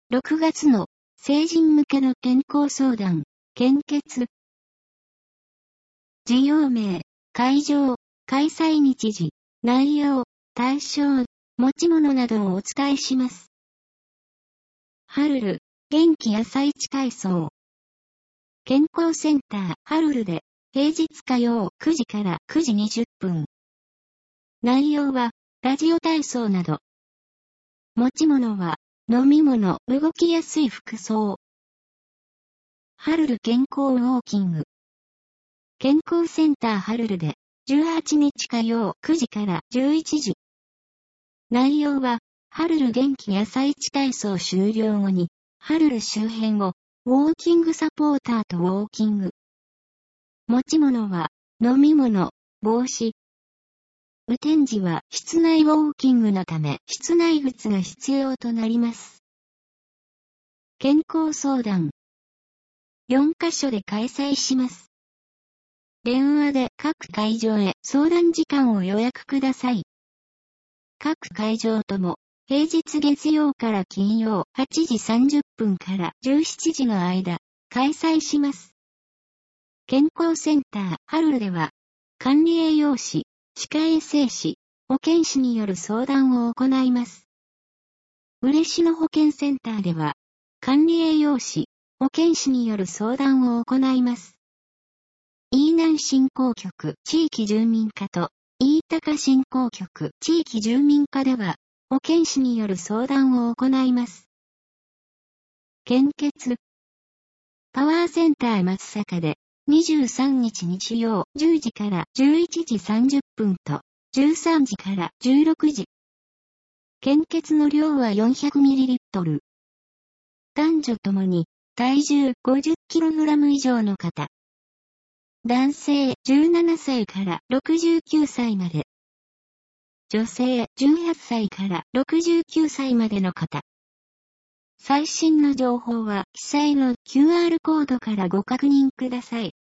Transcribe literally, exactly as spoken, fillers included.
ろくがつの成人向けの健康相談、献血。事業名、会場、開催日時、内容、対象、持ち物などをお伝えします。ハルル、元気朝市体操。健康センター、ハルルで、平日火曜くじからくじにじゅっぷん。内容は、ラジオ体操など。持ち物は、飲み物、動きやすい服装。ハルル健康ウォーキング。健康センターハルルで、じゅうはちにち火曜くじからじゅういちじ。内容は、ハルル元気朝市体操終了後に、ハルル周辺を、ウォーキングサポーターとウォーキング。持ち物は、飲み物、帽子。雨天時は室内ウォーキングのため室内靴が必要となります。健康相談。よんカ所で開催します。電話で各会場へ相談時間を予約ください。各会場とも平日月曜から金曜はちじさんじゅっぷんからじゅうしちじの間開催します。健康センターハルルでは管理栄養士、歯科衛生士、保健師による相談を行います。嬉野保健センターでは管理栄養士、保健師による相談を行います。飯南振興局地域住民課と飯高振興局地域住民課では保健師による相談を行います。献血。パワーセンター松阪でにじゅうさんにち日曜じゅうじからじゅういちじさんじゅっぷんとじゅうさんじからじゅうろくじ。献血の量は よんひゃくミリリットル。男女ともに体重 ごじゅっキログラム 以上の方。男性じゅうななさいからろくじゅうきゅうさいまで。女性じゅうはっさいからろくじゅうきゅうさいまでの方。最新の情報は記載の キューアール コードからご確認ください。